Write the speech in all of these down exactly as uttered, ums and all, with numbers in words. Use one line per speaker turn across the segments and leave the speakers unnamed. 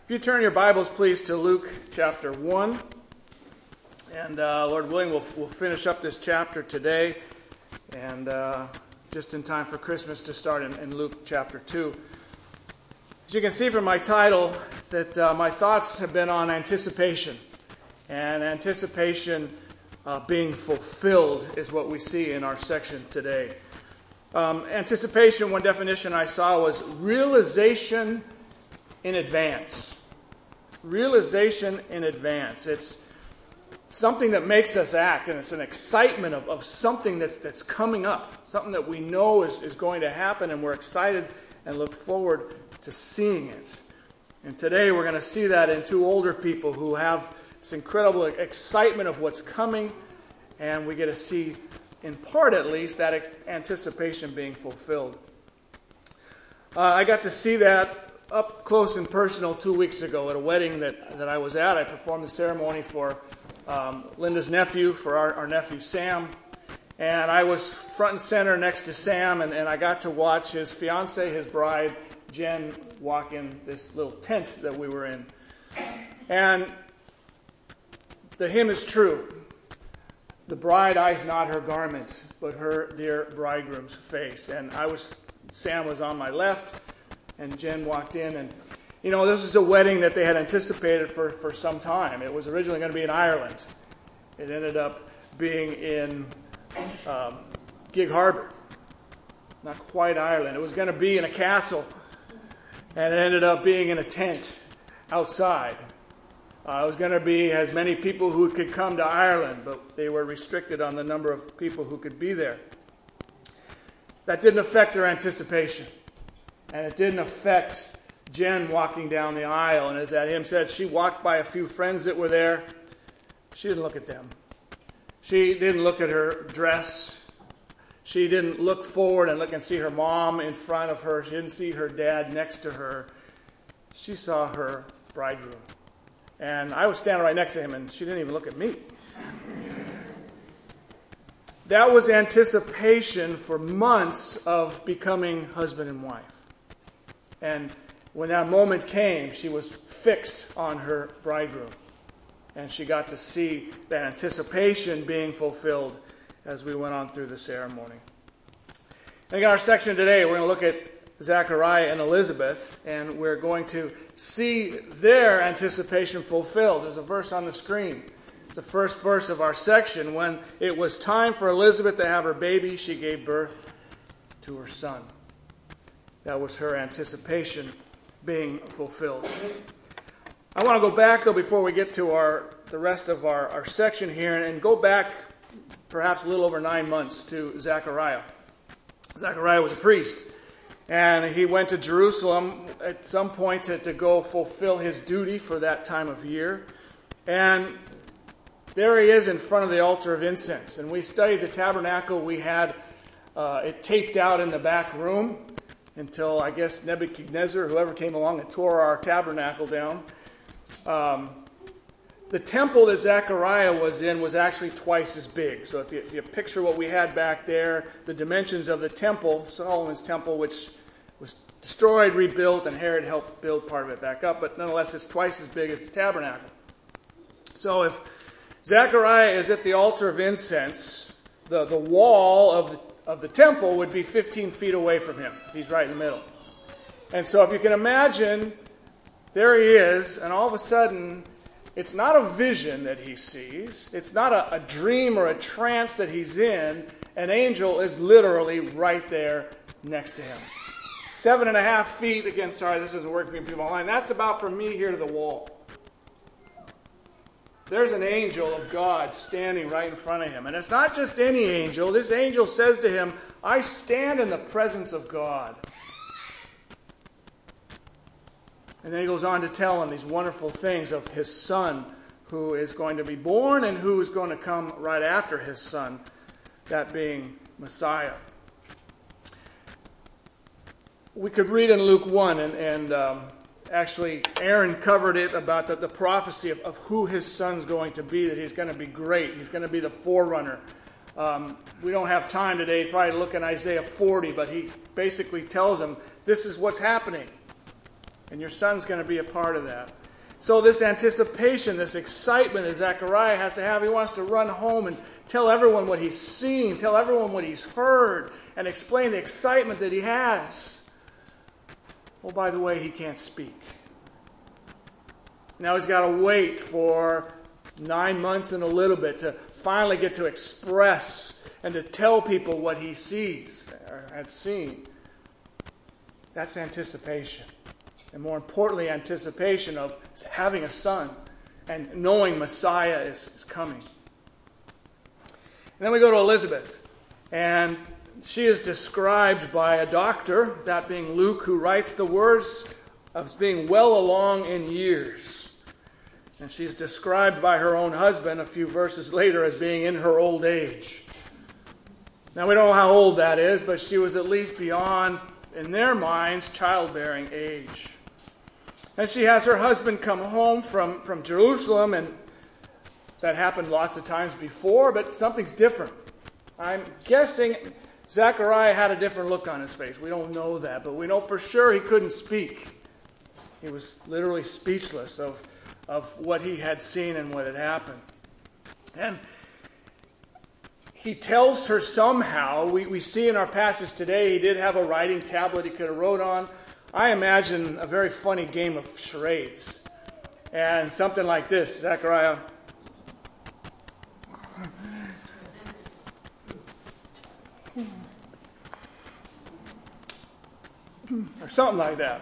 If you turn your Bibles, please, to Luke chapter one. And uh, Lord willing, we'll, we'll finish up this chapter today. And uh, just in time for Christmas to start in, in Luke chapter two. As you can see from my title, that uh, my thoughts have been on anticipation. And anticipation uh, being fulfilled is what we see in our section today. Um, anticipation, one definition I saw was realization in advance. Realization in advance. It's something that makes us act, and it's an excitement of, of something that's that's coming up, something that we know is, is going to happen, and we're excited and look forward to seeing it. And today we're going to see that in two older people who have this incredible excitement of what's coming, and we get to see, in part at least, that ex- anticipation being fulfilled. Uh, I got to see that up close and personal two weeks ago at a wedding that, that I was at. I performed the ceremony for um, Linda's nephew, for our, our nephew Sam. And I was front and center next to Sam, and, and I got to watch his fiancée, his bride, Jen, walk in this little tent that we were in. And the hymn is true. The bride eyes not her garment, but her dear bridegroom's face. And I was, Sam was on my left, and Jen walked in, and, you know, this is a wedding that they had anticipated for, for some time. It was originally going to be in Ireland. It ended up being in um, Gig Harbor. Not quite Ireland. It was going to be in a castle, and it ended up being in a tent outside. Uh, it was going to be as many people who could come to Ireland, but they were restricted on the number of people who could be there. That didn't affect their anticipation. And it didn't affect Jen walking down the aisle. And as that hymn said, she walked by a few friends that were there. She didn't look at them. She didn't look at her dress. She didn't look forward and look and see her mom in front of her. She didn't see her dad next to her. She saw her bridegroom. And I was standing right next to him, and she didn't even look at me. That was anticipation for months of becoming husband and wife. And when that moment came, she was fixed on her bridegroom. And she got to see that anticipation being fulfilled as we went on through the ceremony. And in our section today, we're going to look at Zechariah and Elizabeth, and we're going to see their anticipation fulfilled. There's a verse on the screen. It's the first verse of our section. When it was time for Elizabeth to have her baby, she gave birth to her son. That was her anticipation being fulfilled. I want to go back, though, before we get to our the rest of our, our section here, and go back perhaps a little over nine months to Zechariah. Zechariah was a priest, and he went to Jerusalem at some point to, to go fulfill his duty for that time of year. And there he is in front of the altar of incense. And we studied the tabernacle. We had uh, it taped out in the back room until, I guess, Nebuchadnezzar, whoever came along and tore our tabernacle down. Um, the temple that Zechariah was in was actually twice as big. So if you, if you picture what we had back there, the dimensions of the temple, Solomon's temple, which was destroyed, rebuilt, and Herod helped build part of it back up. But nonetheless, it's twice as big as the tabernacle. So if Zechariah is at the altar of incense, the, the wall of the of the temple would be fifteen feet away from him. He's right in the middle. And so if you can imagine, there he is, and all of a sudden, it's not a vision that he sees. It's not a, a dream or a trance that he's in. An angel is literally right there next to him. Seven and a half feet, again, sorry, this doesn't work for you people online. That's about from me here to the wall. There's an angel of God standing right in front of him. And it's not just any angel. This angel says to him, I stand in the presence of God. And then he goes on to tell him these wonderful things of his son who is going to be born and who is going to come right after his son, that being Messiah. We could read in Luke one, and, and um, actually Aaron covered it about the, the prophecy of, of who his son's going to be, that he's going to be great. He's going to be the forerunner. Um, we don't have time today to probably look in Isaiah forty, but he basically tells them this is what's happening. And your son's going to be a part of that. So this anticipation, this excitement that Zechariah has to have, he wants to run home and tell everyone what he's seen, tell everyone what he's heard, and explain the excitement that he has. Oh, by the way, he can't speak. Now he's got to wait for nine months and a little bit to finally get to express and to tell people what he sees or had seen. That's anticipation. And more importantly, anticipation of having a son and knowing Messiah is, is coming. And then we go to Elizabeth. And she is described by a doctor, that being Luke, who writes the words of being well along in years. And she's described by her own husband a few verses later as being in her old age. Now we don't know how old that is, but she was at least beyond, in their minds, childbearing age. And she has her husband come home from, from Jerusalem, and that happened lots of times before, but something's different. I'm guessing Zechariah had a different look on his face. We don't know that, but we know for sure he couldn't speak. He was literally speechless of, of what he had seen and what had happened. And he tells her somehow, we, we see in our passage today, he did have a writing tablet he could have wrote on. I imagine a very funny game of charades. And something like this, Zechariah. Or something like that.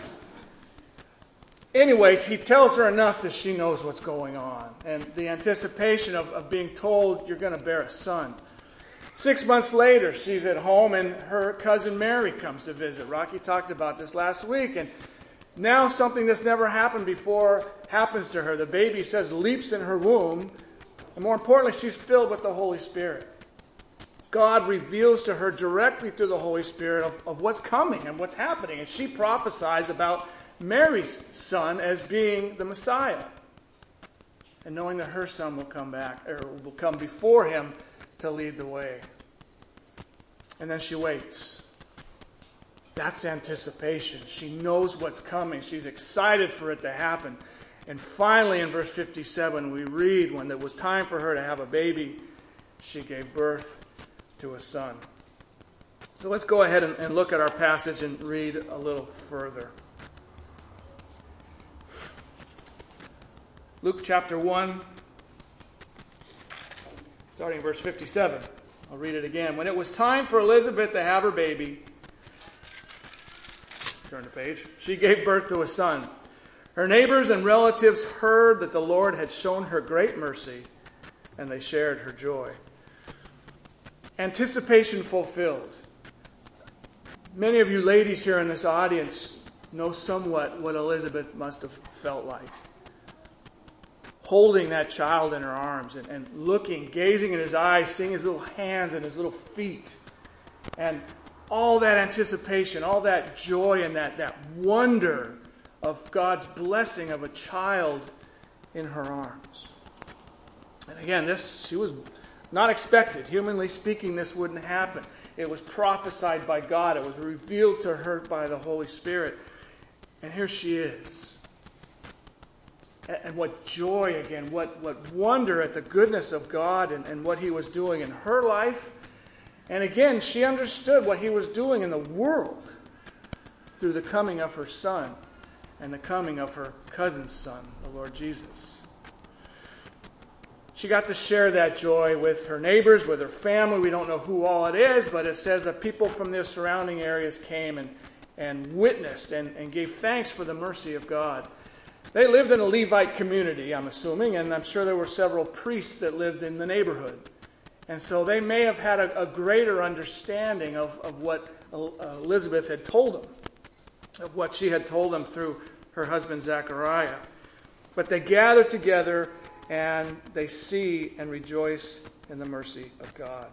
Anyways, he tells her enough that she knows what's going on. And the anticipation of, of being told you're going to bear a son. Six months later, she's at home and her cousin Mary comes to visit. Rocky talked about this last week. And now something that's never happened before happens to her. The baby says leaps in her womb. And more importantly, she's filled with the Holy Spirit. God reveals to her directly through the Holy Spirit of, of what's coming and what's happening. And she prophesies about Mary's son as being the Messiah. And knowing that her son will come back, or will come before him to lead the way. And then she waits. That's anticipation. She knows what's coming. She's excited for it to happen. And finally, in verse fifty-seven, we read, when it was time for her to have a baby, she gave birth to a son. So let's go ahead and, and look at our passage and read a little further. Luke chapter one, starting in verse fifty-seven. I'll read it again. When it was time for Elizabeth to have her baby, turn the page, she gave birth to a son. Her neighbors and relatives heard that the Lord had shown her great mercy, and they shared her joy. Anticipation fulfilled. Many of you ladies here in this audience know somewhat what Elizabeth must have felt like. Holding that child in her arms and, and looking, gazing in his eyes, seeing his little hands and his little feet. And all that anticipation, all that joy and that, that wonder of God's blessing of a child in her arms. And again, this she was not expected. Humanly speaking, this wouldn't happen. It was prophesied by God. It was revealed to her by the Holy Spirit. And here she is. And what joy again, what, what wonder at the goodness of God and, and what he was doing in her life. And again, she understood what he was doing in the world through the coming of her son and the coming of her cousin's son, the Lord Jesus. She got to share that joy with her neighbors, with her family. We don't know who all it is, but it says that people from the surrounding areas came and, and witnessed and, and gave thanks for the mercy of God. They lived in a Levite community, I'm assuming, and I'm sure there were several priests that lived in the neighborhood. And so they may have had a, a greater understanding of, of what Elizabeth had told them, of what she had told them through her husband Zechariah. But they gather together and they see and rejoice in the mercy of God.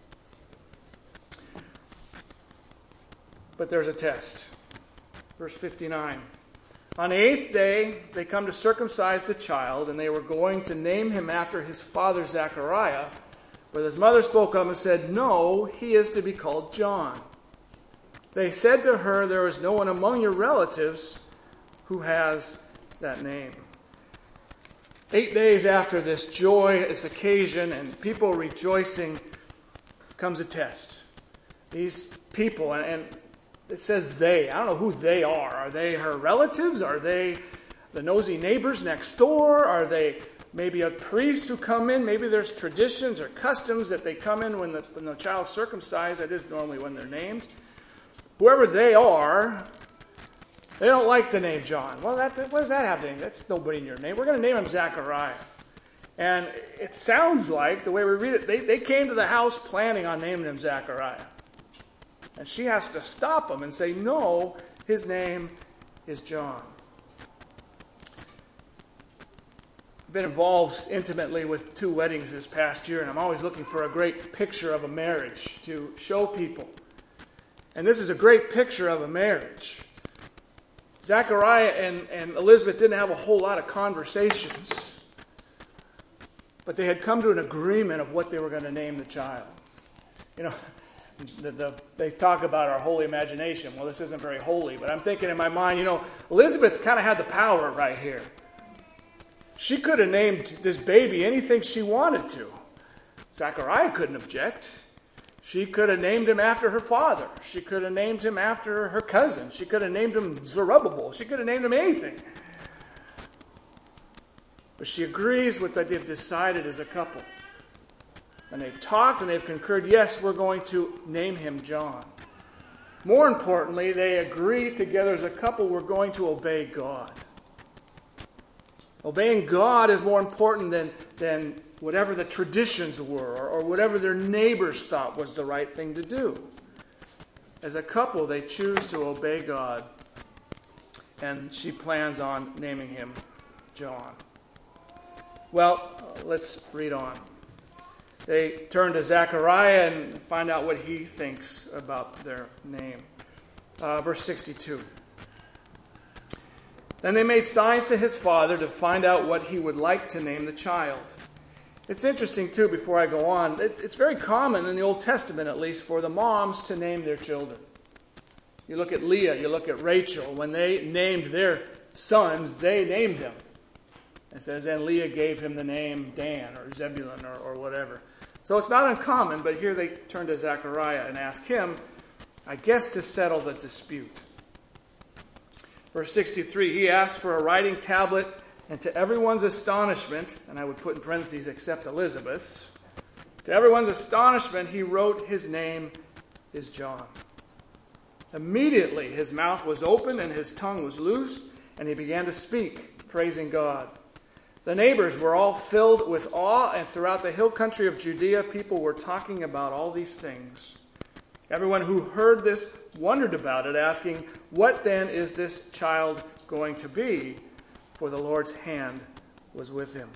But there's a test. Verse fifty-nine. On the eighth day, they come to circumcise the child, and they were going to name him after his father Zechariah. But his mother spoke up and said, "No, he is to be called John." They said to her, "There is no one among your relatives who has that name. Eight days after this joyous occasion and people rejoicing comes a test. These people, and it says they, I don't know who they are. Are they her relatives? Are they the nosy neighbors next door? Are they maybe a priest who come in? Maybe there's traditions or customs that they come in when the, when the child's circumcised. That is normally when they're named. Whoever they are, they don't like the name John. Well, that, what does that have to do? That's nobody in your name. We're going to name him Zechariah. And it sounds like, the way we read it, they, they came to the house planning on naming him Zechariah. And she has to stop him and say, no, his name is John. I've been involved intimately with two weddings this past year, and I'm always looking for a great picture of a marriage to show people. And this is a great picture of a marriage. Zechariah and, and Elizabeth didn't have a whole lot of conversations, but they had come to an agreement of what they were going to name the child. You know, the, the, they talk about our holy imagination. Well, this isn't very holy, but I'm thinking in my mind, you know, Elizabeth kind of had the power right here. She could have named this baby anything she wanted to. Zechariah couldn't object. She could have named him after her father. She could have named him after her cousin. She could have named him Zerubbabel. She could have named him anything. But she agrees with what they've decided as a couple. And they've talked and they've concurred, yes, we're going to name him John. More importantly, they agree together as a couple, we're going to obey God. Obeying God is more important than, than whatever the traditions were or, or whatever their neighbors thought was the right thing to do. As a couple, they choose to obey God, and she plans on naming him John. Well, let's read on. They turn to Zechariah and find out what he thinks about their name. Uh, verse sixty-two. Then they made signs to his father to find out what he would like to name the child. It's interesting, too, before I go on, it, it's very common in the Old Testament, at least, for the moms to name their children. You look at Leah, you look at Rachel. When they named their sons, they named them. It says, and Leah gave him the name Dan or Zebulun or, or whatever. So it's not uncommon, but here they turn to Zechariah and ask him, I guess, to settle the dispute. Verse sixty-three, he asked for a writing tablet, and to everyone's astonishment, and I would put in parentheses, except Elizabeth's, to everyone's astonishment, he wrote, his name is John. Immediately his mouth was opened and his tongue was loosed, and he began to speak, praising God. The neighbors were all filled with awe, and throughout the hill country of Judea, people were talking about all these things. Everyone who heard this wondered about it, asking, what then is this child going to be? For the Lord's hand was with him.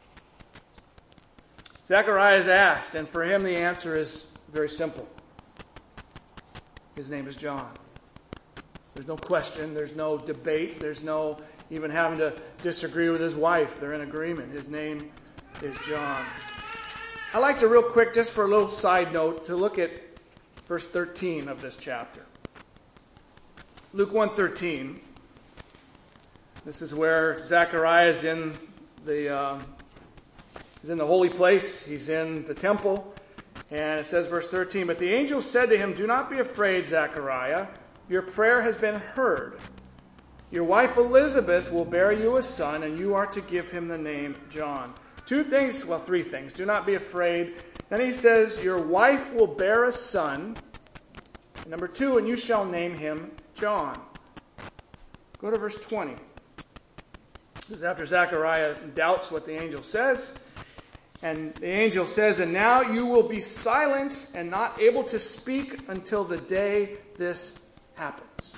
Zechariah is asked, and for him the answer is very simple. His name is John. There's no question, there's no debate, there's no even having to disagree with his wife. They're in agreement. His name is John. I'd like to real quick, just for a little side note, to look at verse thirteen of this chapter. Luke one thirteen. This is where Zechariah is in the uh, is in the holy place. He's in the temple. And it says, verse thirteen, but the angel said to him, do not be afraid, Zechariah. Your prayer has been heard. Your wife Elizabeth will bear you a son, and you are to give him the name John. Two things, well, three things. Do not be afraid. Then he says, your wife will bear a son. Number two, and you shall name him John. Go to verse twenty. This is after Zechariah doubts what the angel says. And the angel says, and now you will be silent and not able to speak until the day this happens.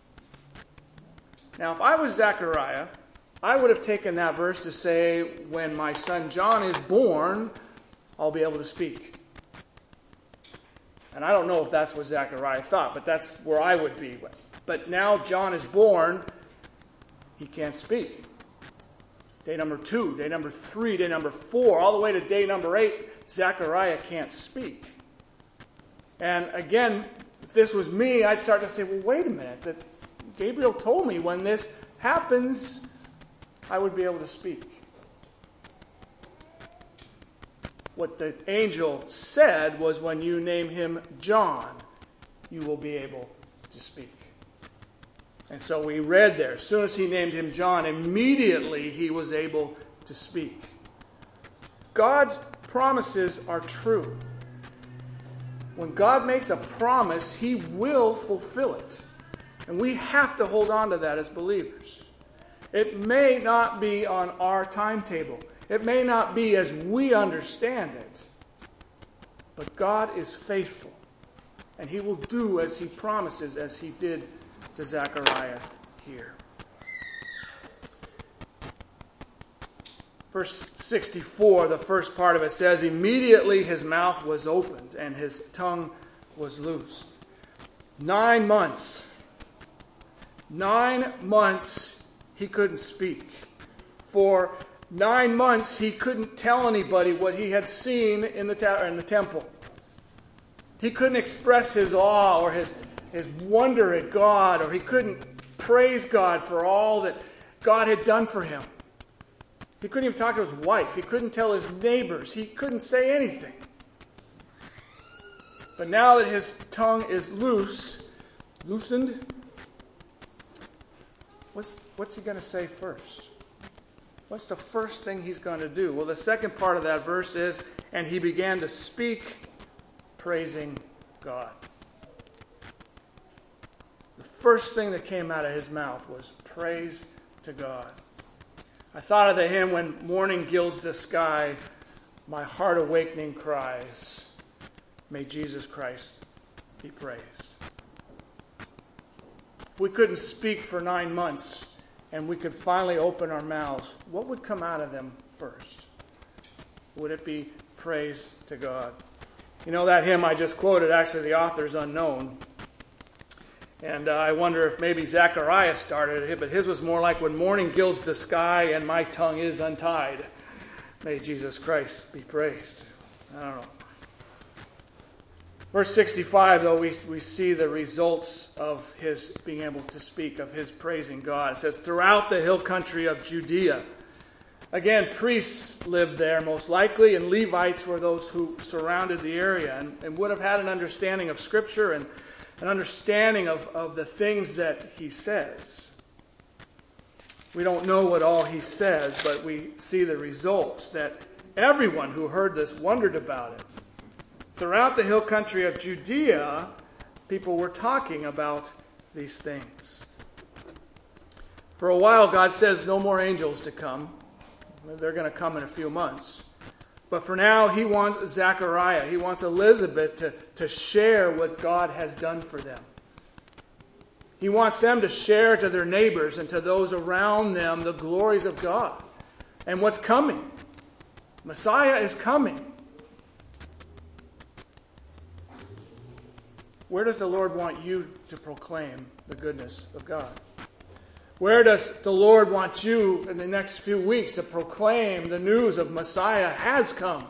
Now, if I was Zechariah, I would have taken that verse to say, when my son John is born, I'll be able to speak. And I don't know if that's what Zechariah thought, but that's where I would be. But now John is born, he can't speak. Day number two, day number three, day number four, all the way to day number eight, Zechariah can't speak. And again, if this was me, I'd start to say, well, wait a minute. That Gabriel told me when this happens, I would be able to speak. What the angel said was, when you name him John, you will be able to speak. And so we read there, as soon as he named him John, immediately he was able to speak. God's promises are true. When God makes a promise, he will fulfill it. And we have to hold on to that as believers. It may not be on our timetable. It may not be as we understand it. But God is faithful. And he will do as he promises, as he did to Zechariah here. Verse sixty-four, the first part of it says, immediately his mouth was opened and his tongue was loosed. Nine months. Nine months he couldn't speak. For nine months he couldn't tell anybody what he had seen in the, ta- in the temple. He couldn't express his awe or his, his wonder at God, or he couldn't praise God for all that God had done for him. He couldn't even talk to his wife. He couldn't tell his neighbors. He couldn't say anything. But now that his tongue is loose, loosened, what's, what's he going to say first? What's the first thing he's going to do? Well, the second part of that verse is, and he began to speak, praising God. The first thing that came out of his mouth was praise to God. I thought of the hymn, when morning gilds the sky, my heart awakening cries, may Jesus Christ be praised. If we couldn't speak for nine months and we could finally open our mouths, what would come out of them first? Would it be praise to God? You know, that hymn I just quoted, actually the author's unknown. And uh, I wonder if maybe Zechariah started it, but his was more like, when morning gilds the sky and my tongue is untied, may Jesus Christ be praised. I don't know. Verse sixty-five, though, we, we see the results of his being able to speak, of his praising God. It says, throughout the hill country of Judea. Again, priests lived there most likely, and Levites were those who surrounded the area and, and would have had an understanding of Scripture and an understanding of, of the things that he says. We don't know what all he says, but we see the results, that everyone who heard this wondered about it. Throughout the hill country of Judea, people were talking about these things. For a while, God says no more angels to come. They're going to come in a few months. But for now, he wants Zechariah, he wants Elizabeth to, to share what God has done for them. He wants them to share to their neighbors and to those around them the glories of God and what's coming. Messiah is coming. Where does the Lord want you to proclaim the goodness of God? Where does the Lord want you in the next few weeks to proclaim the news of Messiah has come?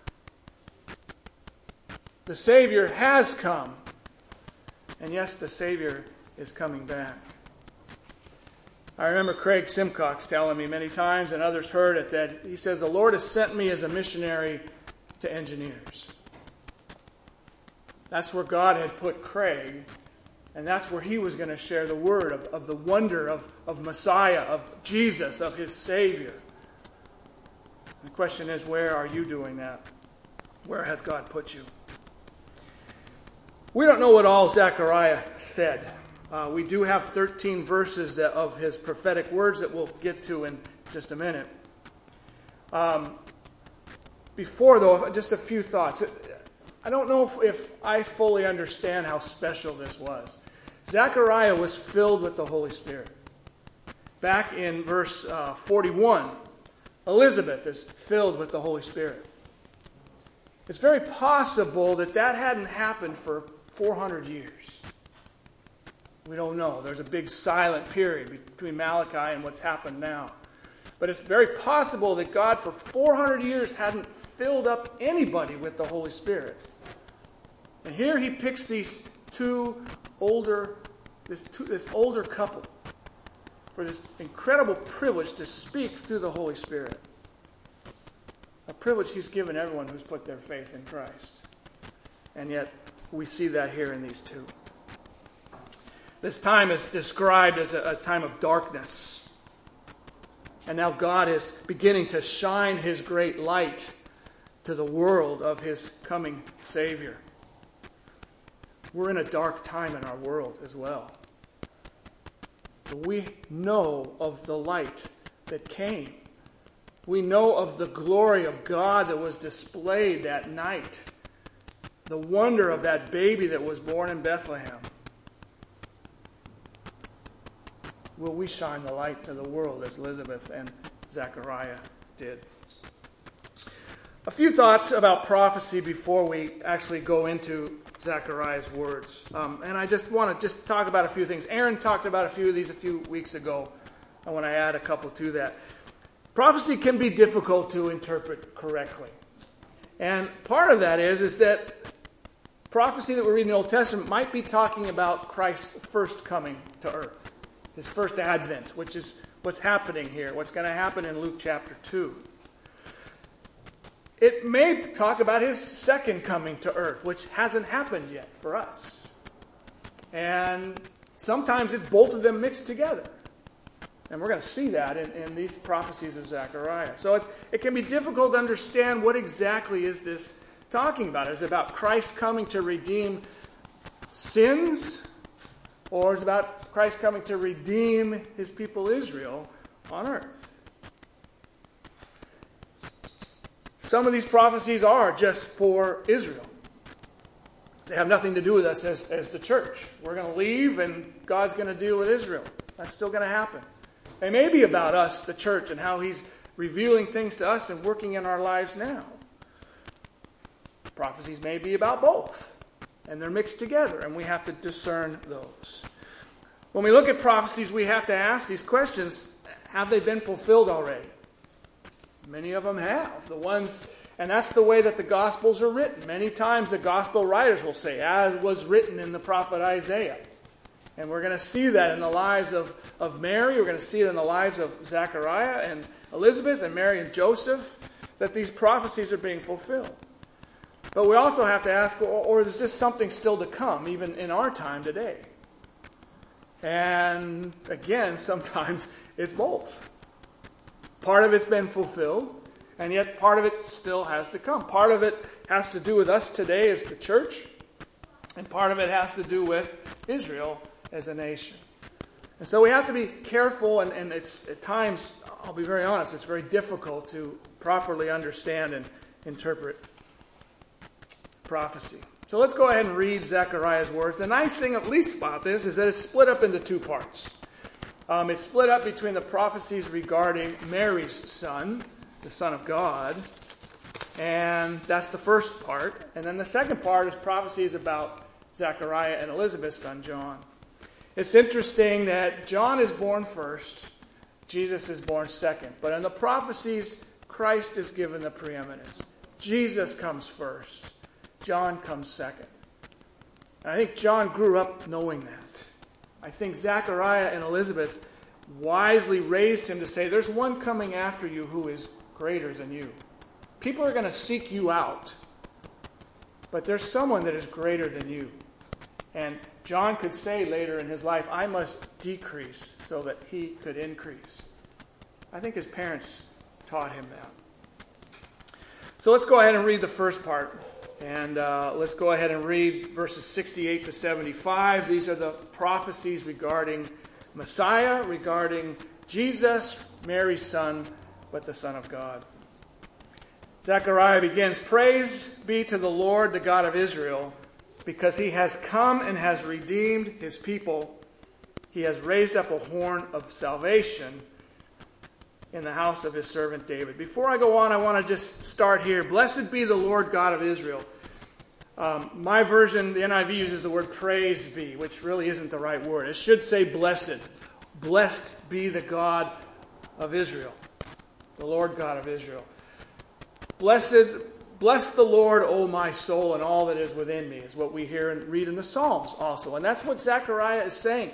The Savior has come. And yes, the Savior is coming back. I remember Craig Simcox telling me many times, and others heard it, that he says, the Lord has sent me as a missionary to engineers. That's where God had put Craig. And that's where he was going to share the word of, of the wonder of, of Messiah, of Jesus, of his Savior. The question is, where are you doing that? Where has God put you? We don't know what all Zechariah said. Uh, we do have thirteen verses that, of his prophetic words that we'll get to in just a minute. Um, before, though, just a few thoughts. I don't know if, if I fully understand how special this was. Zechariah was filled with the Holy Spirit. Back in verse uh, forty-one, Elizabeth is filled with the Holy Spirit. It's very possible that that hadn't happened for four hundred years. We don't know. There's a big silent period between Malachi and what's happened now. But it's very possible that God for four hundred years hadn't filled up anybody with the Holy Spirit. And here he picks these two older, this, two, this older couple for this incredible privilege to speak through the Holy Spirit. A privilege he's given everyone who's put their faith in Christ. And yet, we see that here in these two. This time is described as a, a time of darkness. And now God is beginning to shine his great light to the world of his coming Savior. We're in a dark time in our world as well. But we know of the light that came. We know of the glory of God that was displayed that night. The wonder of that baby that was born in Bethlehem. Will we shine the light to the world as Elizabeth and Zechariah did? A few thoughts about prophecy before we actually go into Zechariah's words. Um, and I just want to just talk about a few things. Aaron talked about a few of these a few weeks ago. I want to add a couple to that. Prophecy can be difficult to interpret correctly. And part of that is, is that prophecy that we read in the Old Testament might be talking about Christ's first coming to earth. His first advent, which is what's happening here, what's going to happen in Luke chapter two. It may talk about his second coming to earth, which hasn't happened yet for us. And sometimes it's both of them mixed together. And we're going to see that in, in these prophecies of Zechariah. So it, it can be difficult to understand what exactly is this talking about. Is it about Christ coming to redeem sins? Or is it about Christ coming to redeem his people Israel on earth? Some of these prophecies are just for Israel. They have nothing to do with us as, as the church. We're going to leave and God's going to deal with Israel. That's still going to happen. They may be about us, the church, and how he's revealing things to us and working in our lives now. Prophecies may be about both. And they're mixed together, and we have to discern those. When we look at prophecies, we have to ask these questions. Have they been fulfilled already? Many of them have. The ones, and that's the way that the Gospels are written. Many times the Gospel writers will say, as was written in the prophet Isaiah. And we're going to see that in the lives of, of Mary. We're going to see it in the lives of Zechariah and Elizabeth and Mary and Joseph, that these prophecies are being fulfilled. But we also have to ask, or is this something still to come, even in our time today? And again, sometimes it's both. Part of it's been fulfilled, and yet part of it still has to come. Part of it has to do with us today as the church, and part of it has to do with Israel as a nation. And so we have to be careful, and, and it's at times, I'll be very honest, it's very difficult to properly understand and interpret prophecy. So let's go ahead and read Zechariah's words. The nice thing, at least about this, is that it's split up into two parts. Um, it's split up between the prophecies regarding Mary's son, the Son of God, and that's the first part. And then the second part is prophecies about Zechariah and Elizabeth's son, John. It's interesting that John is born first, Jesus is born second. But in the prophecies, Christ is given the preeminence. Jesus comes first. John comes second. And I think John grew up knowing that. I think Zechariah and Elizabeth wisely raised him to say, there's one coming after you who is greater than you. People are going to seek you out. But there's someone that is greater than you. And John could say later in his life, I must decrease so that he could increase. I think his parents taught him that. So let's go ahead and read the first part. And uh, let's go ahead and read verses sixty-eight to seventy-five. These are the prophecies regarding Messiah, regarding Jesus, Mary's son, but the Son of God. Zechariah begins, Praise be to the Lord, the God of Israel, because he has come and has redeemed his people. He has raised up a horn of salvation in the house of his servant David. Before I go on, I want to just start here. Blessed be the Lord God of Israel. Um, my version, the N I V, uses the word praise be, which really isn't the right word. It should say blessed. Blessed be the God of Israel. The Lord God of Israel. Blessed, bless the Lord, O my soul, and all that is within me, is what we hear and read in the Psalms also. And that's what Zechariah is saying.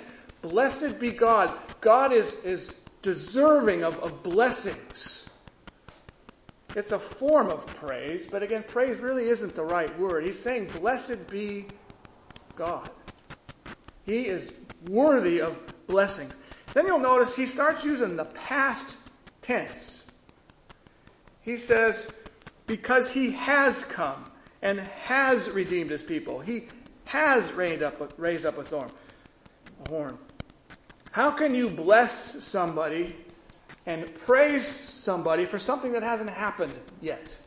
Blessed be God. God is, is deserving of, of blessings. It's a form of praise, but again, praise really isn't the right word. He's saying, blessed be God. He is worthy of blessings. Then you'll notice he starts using the past tense. He says, because he has come and has redeemed his people. He has raised up, raised up a thorn, a horn. How can you bless somebody and praise somebody for something that hasn't happened yet?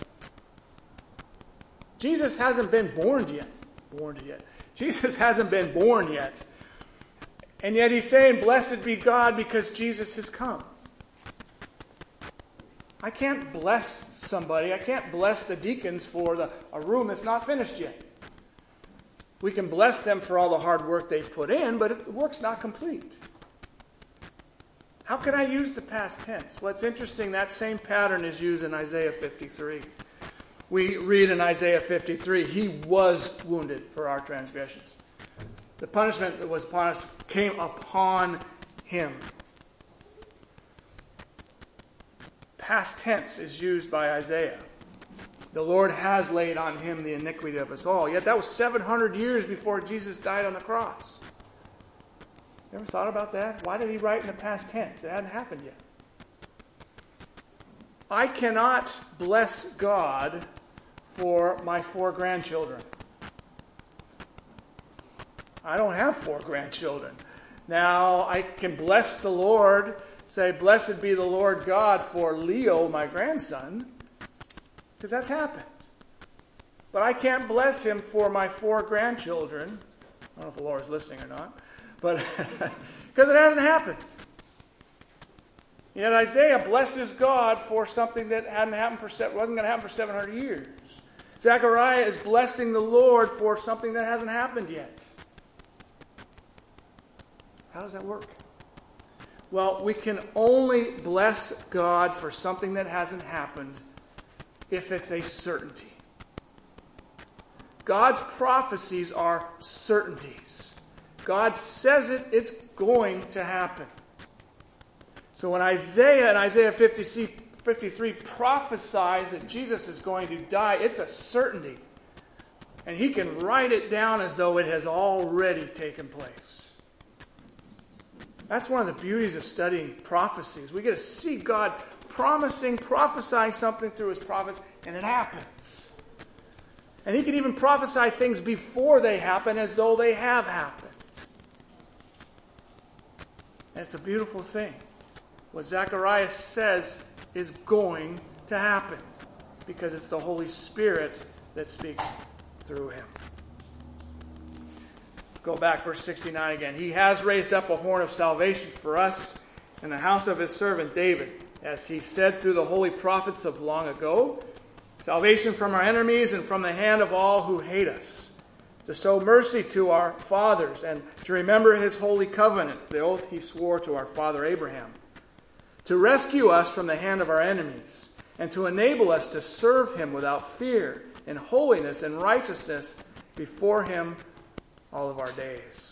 Jesus hasn't been born yet. Born yet. Jesus hasn't been born yet. And yet he's saying, blessed be God because Jesus has come. I can't bless somebody. I can't bless the deacons for the, a room that's not finished yet. We can bless them for all the hard work they've put in, but it, the work's not complete. How can I use the past tense? Well, it's interesting. That same pattern is used in Isaiah fifty-three. We read in Isaiah fifty-three, he was wounded for our transgressions. The punishment that was upon us came upon him. Past tense is used by Isaiah. The Lord has laid on him the iniquity of us all. Yet that was seven hundred years before Jesus died on the cross. You ever thought about that? Why did he write in the past tense? It hadn't happened yet. I cannot bless God for my four grandchildren. I don't have four grandchildren. Now, I can bless the Lord, say, blessed be the Lord God for Leo, my grandson, because that's happened. But I can't bless him for my four grandchildren. I don't know if the Lord is listening or not, but because it hasn't happened. Yet Isaiah blesses God for something that hadn't happened for wasn't going to happen for seven hundred years. Zechariah is blessing the Lord for something that hasn't happened yet. How does that work? Well, we can only bless God for something that hasn't happened if it's a certainty. God's prophecies are certainties. God says it, it's going to happen. So when Isaiah in Isaiah fifty-three prophesies that Jesus is going to die, it's a certainty. And he can write it down as though it has already taken place. That's one of the beauties of studying prophecies. We get to see God promising, prophesying something through his prophets, and it happens. And he can even prophesy things before they happen as though they have happened. And it's a beautiful thing. What Zechariah says is going to happen because it's the Holy Spirit that speaks through him. Let's go back, verse sixty-nine again. He has raised up a horn of salvation for us in the house of his servant David, as he said through the holy prophets of long ago, salvation from our enemies and from the hand of all who hate us, to show mercy to our fathers and to remember his holy covenant, the oath he swore to our father Abraham, to rescue us from the hand of our enemies, and to enable us to serve him without fear, in holiness and righteousness before him all of our days.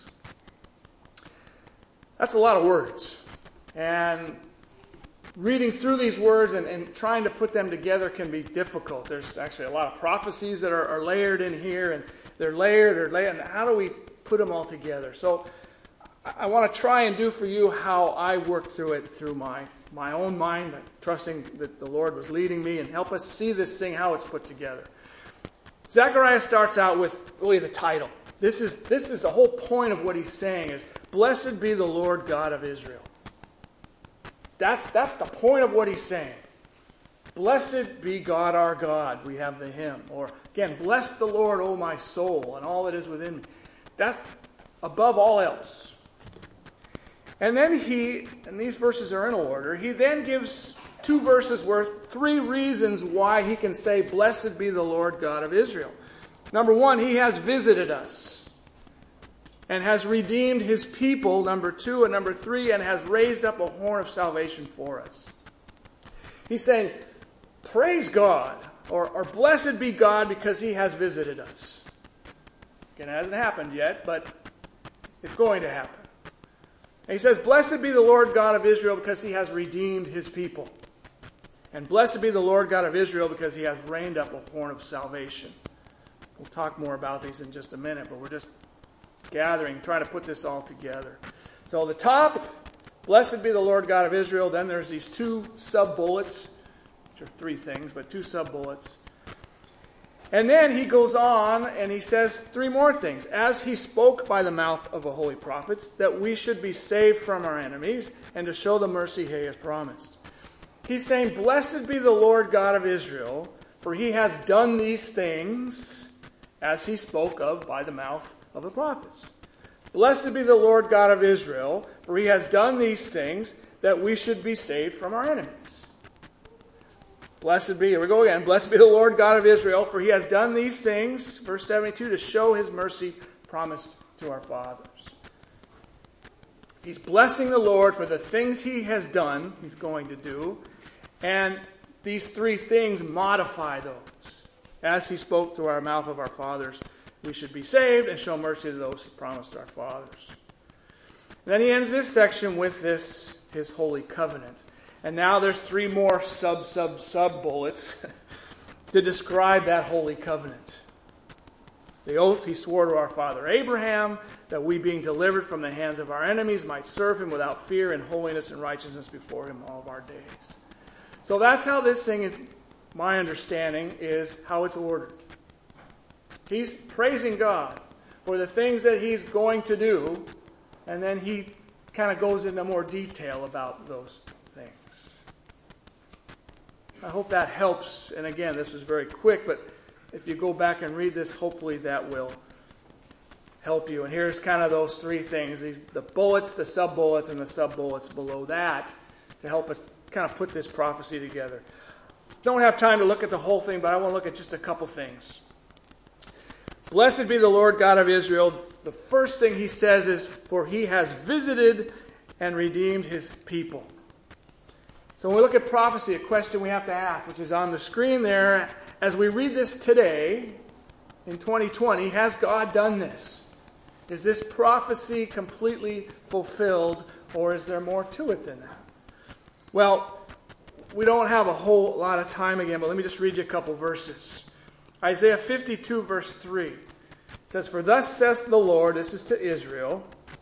That's a lot of words. And reading through these words and, and trying to put them together can be difficult. There's actually a lot of prophecies that are, are layered in here, and they're layered or layered. And how do we put them all together? So I, I want to try and do for you how I worked through it through my my own mind, trusting that the Lord was leading me, and help us see this thing, how it's put together. Zechariah starts out with really the title. This is, this is the whole point of what he's saying is, blessed be the Lord God of Israel. That's, that's the point of what he's saying. Blessed be God our God. We have the hymn. Or again, bless the Lord, O my soul, and all that is within me. That's above all else. And then he, and these verses are in order, he then gives two verses worth three reasons why he can say, blessed be the Lord God of Israel. Number one, he has visited us and has redeemed his people. Number two, and number three, and has raised up a horn of salvation for us. He's saying, praise God, or, or blessed be God because he has visited us. Again, it hasn't happened yet, but it's going to happen. And he says, blessed be the Lord God of Israel because he has redeemed his people. And blessed be the Lord God of Israel because he has rained up a horn of salvation. We'll talk more about these in just a minute, but we're just gathering, trying to put this all together. So the top, blessed be the Lord God of Israel. Then there's these two sub-bullets, which are three things, but two sub-bullets. And then he goes on and he says three more things. As he spoke by the mouth of the holy prophets, that we should be saved from our enemies and to show the mercy he has promised. He's saying, blessed be the Lord God of Israel, for he has done these things as he spoke of by the mouth of the prophets. Blessed be the Lord God of Israel, for he has done these things that we should be saved from our enemies. Blessed be, here we go again, blessed be the Lord God of Israel, for he has done these things, verse seventy-two, to show his mercy promised to our fathers. He's blessing the Lord for the things he has done, he's going to do, and these three things modify those. As he spoke through our mouth of our fathers, we should be saved and show mercy to those who promised our fathers. And then he ends this section with this, his holy covenant. And now there's three more sub, sub, sub bullets to describe that holy covenant. The oath he swore to our father Abraham, that we being delivered from the hands of our enemies might serve him without fear in holiness and righteousness before him all of our days. So that's how this thing is, my understanding, is how it's ordered. He's praising God for the things that he's going to do, and then he kind of goes into more detail about those things. I hope that helps. And again, this was very quick, but if you go back and read this, hopefully that will help you. And here's kind of those three things, these, the bullets, the sub-bullets, and the sub-bullets below that to help us kind of put this prophecy together. Don't have time to look at the whole thing, but I want to look at just a couple things. Blessed be the Lord God of Israel. The first thing he says is, for he has visited and redeemed his people. So when we look at prophecy, a question we have to ask, which is on the screen there, as we read this today, in twenty twenty, has God done this? Is this prophecy completely fulfilled, or is there more to it than that? Well, we don't have a whole lot of time again, but let me just read you a couple verses. Isaiah fifty-two, verse three. It says, for thus says the Lord, this is to Israel,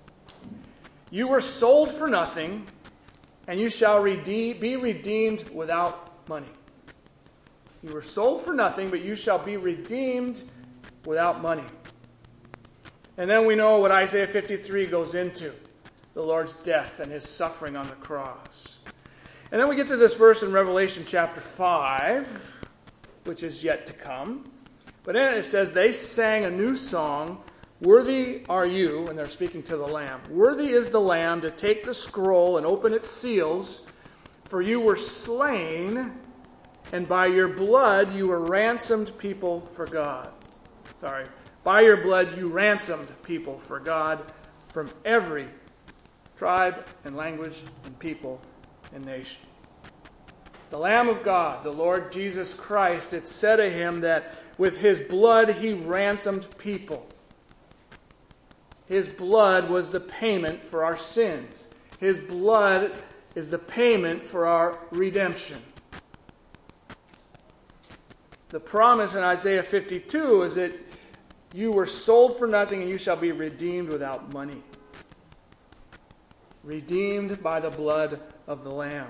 you were sold for nothing, and you shall redeem, be redeemed without money. You were sold for nothing, but you shall be redeemed without money. And then we know what Isaiah fifty-three goes into, the Lord's death and his suffering on the cross. And then we get to this verse in Revelation chapter five, which is yet to come. But in it, it says, they sang a new song, worthy are you, and they're speaking to the Lamb. Worthy is the Lamb to take the scroll and open its seals, for you were slain, and by your blood you were ransomed people for God. Sorry. By your blood you ransomed people for God from every tribe and language and people and nation. The Lamb of God, the Lord Jesus Christ, it said of him that with his blood he ransomed people. His blood was the payment for our sins. His blood is the payment for our redemption. The promise in Isaiah fifty-two is that you were sold for nothing and you shall be redeemed without money. Redeemed by the blood of the Lamb.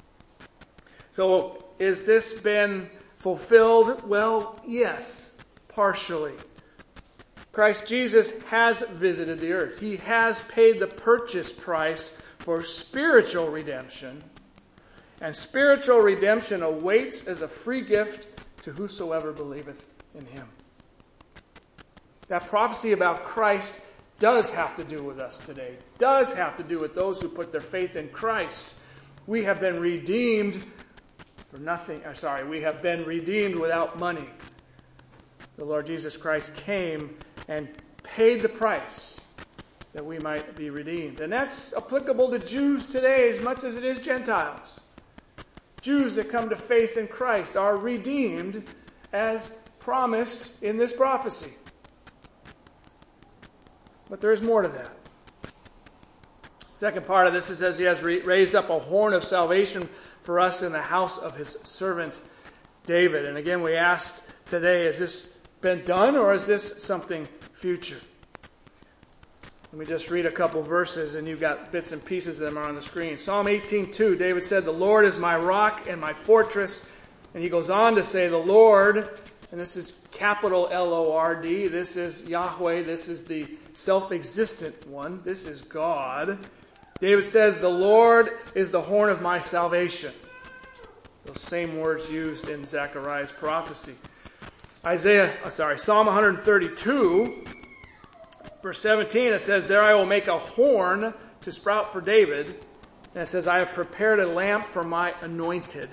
So, is this been fulfilled? Well, yes, partially. Christ Jesus has visited the earth. He has paid the purchase price for spiritual redemption. And spiritual redemption awaits as a free gift to whosoever believeth in him. That prophecy about Christ does have to do with us today. Does have to do with those who put their faith in Christ. We have been redeemed for nothing. Or sorry, we have been redeemed without money. The Lord Jesus Christ came and paid the price that we might be redeemed. And that's applicable to Jews today as much as it is Gentiles. Jews that come to faith in Christ are redeemed as promised in this prophecy. But there is more to that. Second part of this, it says he has raised up a horn of salvation for us in the house of his servant David. And again, we asked today, has this been done or is this something future? Let me just read a couple verses, and you've got bits and pieces of them are on the screen. Psalm eighteen two, David said, "The Lord is my rock and my fortress." And he goes on to say, "The Lord," and this is capital L O R D, this is Yahweh, this is the self-existent one, this is God. David says, "The Lord is the horn of my salvation." Those same words used in Zechariah's prophecy. Isaiah, sorry, Psalm one thirty-two, verse seventeen, it says, "There I will make a horn to sprout for David." And it says, "I have prepared a lamp for my anointed."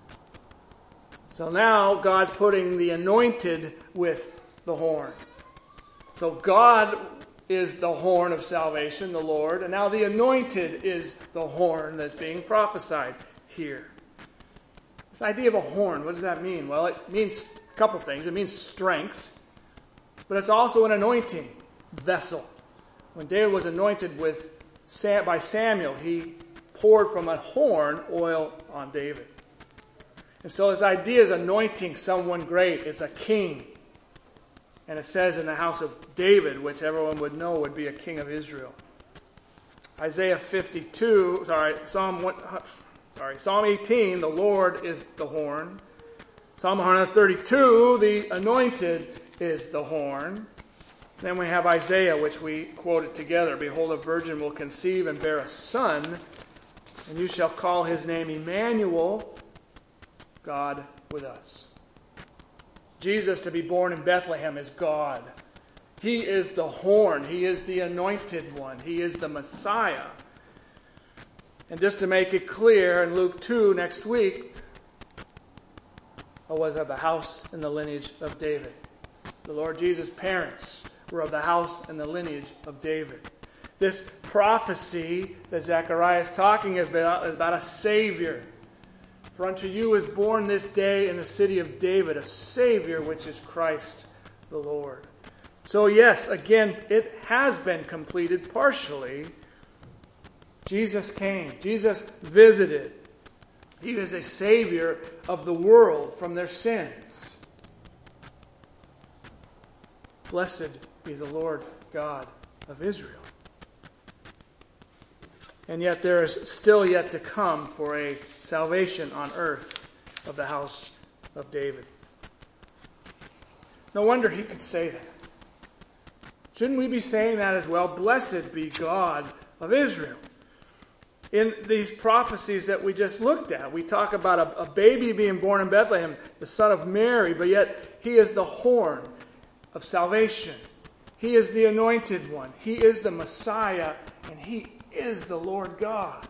So now God's putting the anointed with the horn. So God is the horn of salvation, the Lord, and now the anointed is the horn that's being prophesied here. This idea of a horn, what does that mean? Well, it means a couple things. It means strength, but it's also an anointing vessel. When David was anointed with by Samuel, he poured from a horn oil on David. And so this idea is anointing someone great. It's a king. And it says in the house of David, which everyone would know would be a king of Israel. Isaiah fifty-two, sorry, Psalm one, sorry, Psalm eighteen, the Lord is the horn. Psalm one thirty-two, the anointed is the horn. Then we have Isaiah, which we quoted together. "Behold, a virgin will conceive and bear a son, and you shall call his name Emmanuel, God with us." Jesus, to be born in Bethlehem, is God. He is the horn. He is the anointed one. He is the Messiah. And just to make it clear, in Luke two next week, I was of the house and the lineage of David. The Lord Jesus' parents were of the house and the lineage of David. This prophecy that Zechariah is talking about is about a Savior. "For unto you is born this day in the city of David a Savior, which is Christ the Lord." So yes, again, it has been completed partially. Jesus came. Jesus visited. He is a Savior of the world from their sins. Blessed be the Lord God of Israel. And yet there is still yet to come for a salvation on earth of the house of David. No wonder he could say that. Shouldn't we be saying that as well? Blessed be God of Israel. In these prophecies that we just looked at, we talk about a, a baby being born in Bethlehem, the son of Mary, but yet he is the horn of salvation. He is the anointed one. He is the Messiah, and he is the Lord God.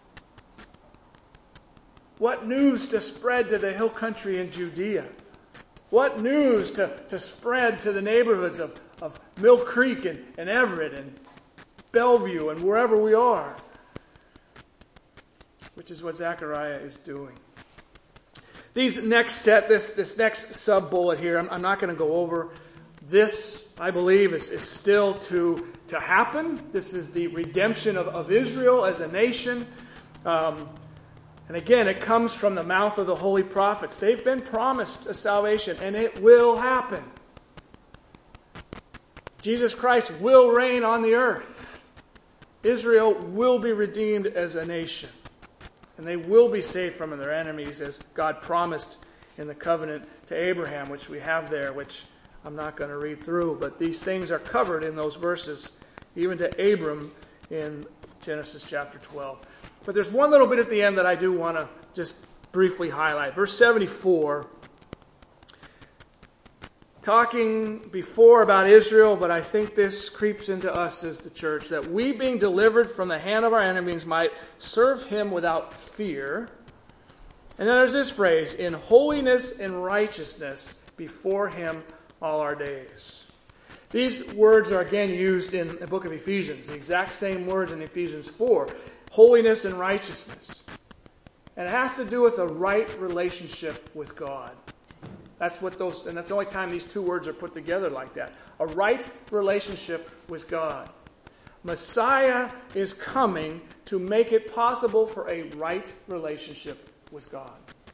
What news to spread to the hill country in Judea? What news to, to spread to the neighborhoods of, of Mill Creek and, and Everett and Bellevue and wherever we are? Which is what Zechariah is doing. These next set, this, this next sub-bullet here, I'm, I'm not going to go over. This, I believe, is, is still to, to happen. This is the redemption of, of Israel as a nation. Um, and again, it comes from the mouth of the holy prophets. They've been promised a salvation, and it will happen. Jesus Christ will reign on the earth. Israel will be redeemed as a nation. And they will be saved from their enemies, as God promised in the covenant to Abraham, which we have there, which I'm not going to read through. But these things are covered in those verses, even to Abram in Genesis chapter twelve. But there's one little bit at the end that I do want to just briefly highlight. Verse seventy-four, talking before about Israel, but I think this creeps into us as the church, that we, being delivered from the hand of our enemies, might serve him without fear. And then there's this phrase, in holiness and righteousness before him all our days. These words are again used in the book of Ephesians, the exact same words in Ephesians four, holiness and righteousness. And it has to do with a right relationship with God. That's what those, and that's the only time these two words are put together like that. A right relationship with God. Messiah is coming to make it possible for a right relationship with God.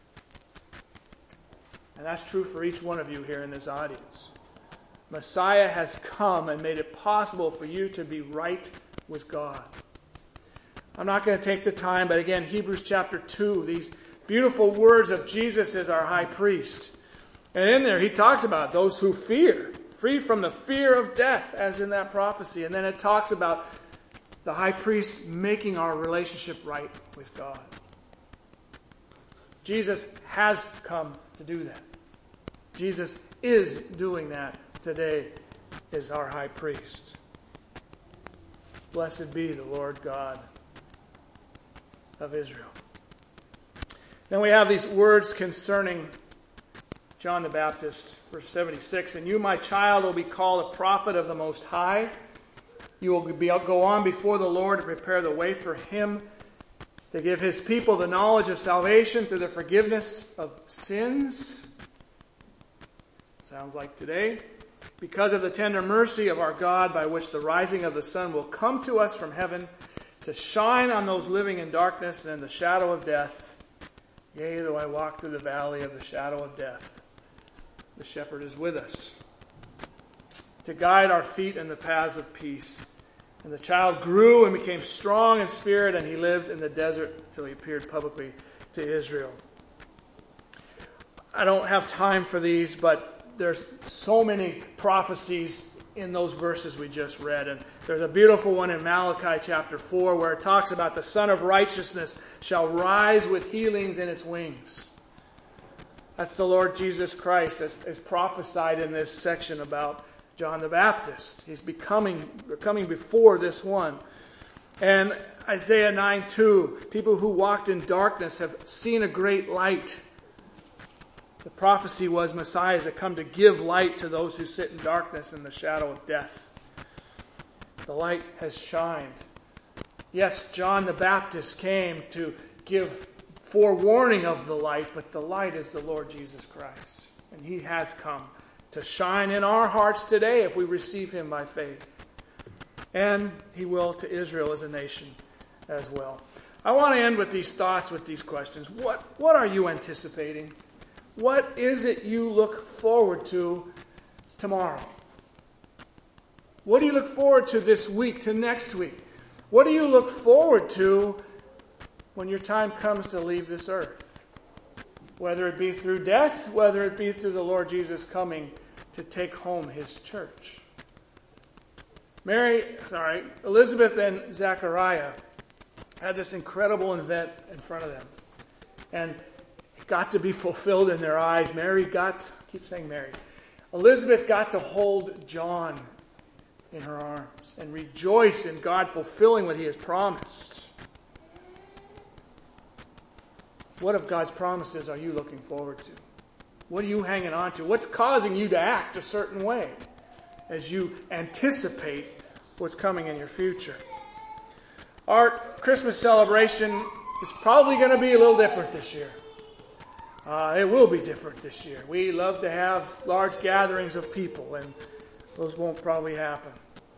And that's true for each one of you here in this audience. Messiah has come and made it possible for you to be right with God. I'm not going to take the time, but again, Hebrews chapter two, these beautiful words of Jesus as our high priest. And in there he talks about those who fear, free from the fear of death, as in that prophecy. And then it talks about the high priest making our relationship right with God. Jesus has come to do that. Jesus is doing that today as our high priest. Blessed be the Lord God of Israel. Then we have these words concerning John the Baptist, verse seventy-six. And you, my child, will be called a prophet of the Most High. You will be, go on before the Lord to prepare the way for Him, to give His people the knowledge of salvation through the forgiveness of sins. Sounds like today. Because of the tender mercy of our God, by which the rising of the sun will come to us from heaven, to shine on those living in darkness and in the shadow of death. Yea, though I walk through the valley of the shadow of death, the shepherd is with us, to guide our feet in the paths of peace. And the child grew and became strong in spirit, and he lived in the desert till he appeared publicly to Israel. I don't have time for these, but there's so many prophecies in those verses we just read. And there's a beautiful one in Malachi chapter four where it talks about the Son of Righteousness shall rise with healings in its wings. That's the Lord Jesus Christ as, as prophesied in this section about John the Baptist. He's becoming coming before this one. And Isaiah nine two, people who walked in darkness have seen a great light. The prophecy was Messiah is to come to give light to those who sit in darkness and the shadow of death. The light has shined. Yes, John the Baptist came to give forewarning of the light, but the light is the Lord Jesus Christ. And He has come to shine in our hearts today if we receive Him by faith. And He will to Israel as a nation as well. I want to end with these thoughts, with these questions. What, what are you anticipating? What is it you look forward to tomorrow? What do you look forward to this week, to next week? What do you look forward to when your time comes to leave this earth? Whether it be through death, whether it be through the Lord Jesus coming to take home His church. Mary, sorry, Elizabeth and Zechariah had this incredible event in front of them. And got to be fulfilled in their eyes. Mary got, I keep saying Mary, Elizabeth got to hold John in her arms and rejoice in God fulfilling what He has promised. What of God's promises are you looking forward to? What are you hanging on to? What's causing you to act a certain way as you anticipate what's coming in your future? Our Christmas celebration is probably going to be a little different this year. Uh, it will be different this year. We love to have large gatherings of people, and those won't probably happen.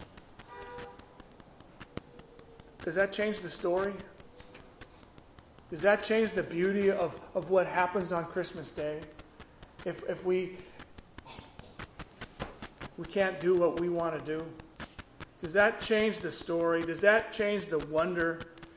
Does that change the story? Does that change the beauty of, of what happens on Christmas Day? If if we we can't do what we want to do? Does that change the story? Does that change the wonder?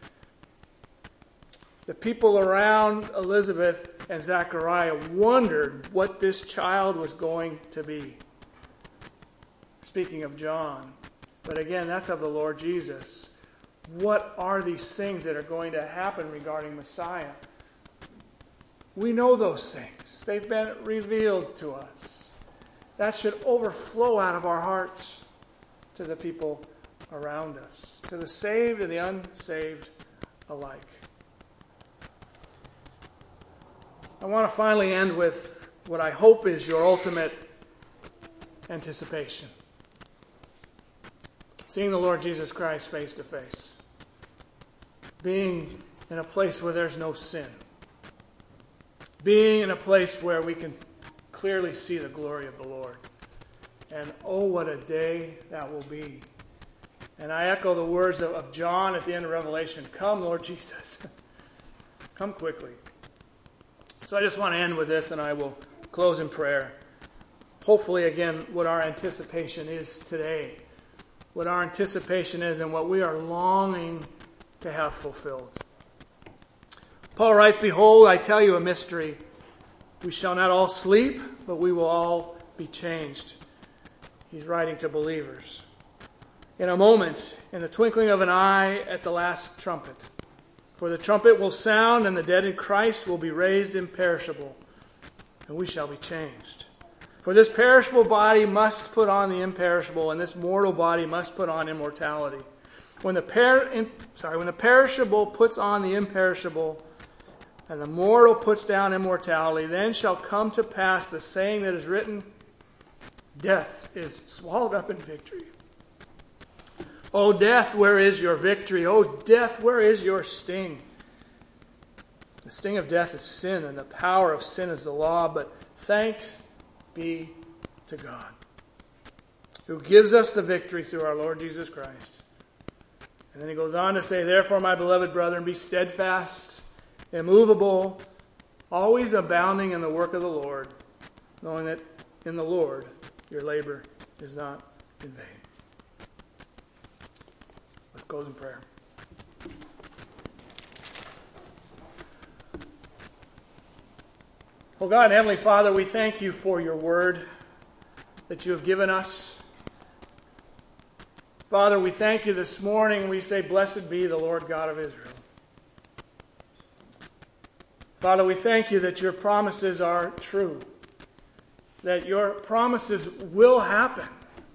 The people around Elizabeth and Zechariah wondered what this child was going to be. Speaking of John, but again, that's of the Lord Jesus. What are these things that are going to happen regarding Messiah? We know those things. They've been revealed to us. That should overflow out of our hearts to the people around us, to the saved and the unsaved alike. I want to finally end with what I hope is your ultimate anticipation. Seeing the Lord Jesus Christ face to face. Being in a place where there's no sin. Being in a place where we can clearly see the glory of the Lord. And oh, what a day that will be. And I echo the words of, of John at the end of Revelation. Come, Lord Jesus. Come quickly. So I just want to end with this, and I will close in prayer. Hopefully, again, what our anticipation is today. What our anticipation is and what we are longing to have fulfilled. Paul writes, Behold, I tell you a mystery. We shall not all sleep, but we will all be changed. He's writing to believers. In a moment, in the twinkling of an eye, at the last trumpet. For the trumpet will sound, and the dead in Christ will be raised imperishable, and we shall be changed. For this perishable body must put on the imperishable, and this mortal body must put on immortality. When the per- in, sorry, when the perishable puts on the imperishable, and the mortal puts down immortality, then shall come to pass the saying that is written, Death is swallowed up in victory. O death, where is your victory? O death, where is your sting? The sting of death is sin, and the power of sin is the law. But thanks be to God, who gives us the victory through our Lord Jesus Christ. And then he goes on to say, Therefore, my beloved brethren, be steadfast, immovable, always abounding in the work of the Lord, knowing that in the Lord your labor is not in vain. Let's close in prayer. Oh God, Heavenly Father, we thank you for your word that you have given us. Father, we thank you this morning. We say, Blessed be the Lord God of Israel. Father, we thank you that your promises are true, that your promises will happen.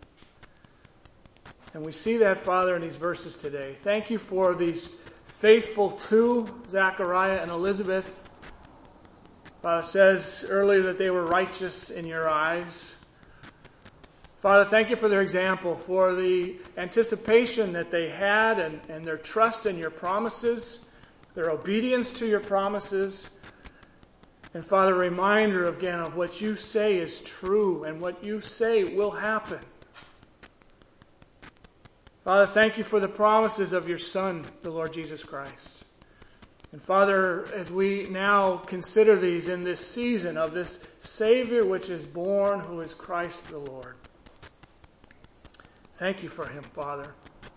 And we see that, Father, in these verses today. Thank you for these faithful two, Zechariah and Elizabeth. Father, says earlier that they were righteous in your eyes. Father, thank you for their example, for the anticipation that they had and, and their trust in your promises, their obedience to your promises. And Father, a reminder again of what you say is true and what you say will happen. Father, thank you for the promises of your Son, the Lord Jesus Christ. And Father, as we now consider these in this season of this Savior which is born, who is Christ the Lord. Thank you for him, Father.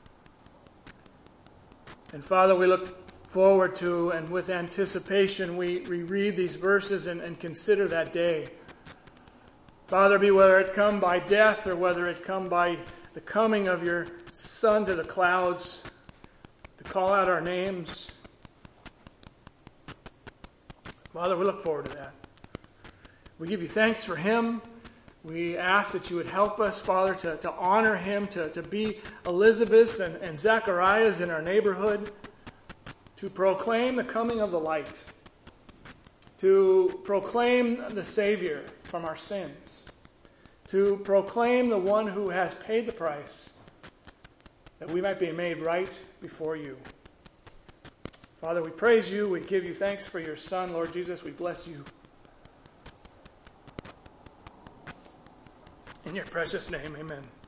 And Father, we look forward to, and with anticipation, we, we read these verses and, and consider that day. Father, be whether it come by death or whether it come by the coming of your Son to the clouds to call out our names. Father, we look forward to that. We give you thanks for him. We ask that you would help us, Father, to, to honor him, to, to be Elizabeths and, and Zacharias in our neighborhood, to proclaim the coming of the light, to proclaim the Savior from our sins, to proclaim the one who has paid the price that we might be made right before you. Father, we praise you. We give you thanks for your Son, Lord Jesus. We bless you. In your precious name, amen.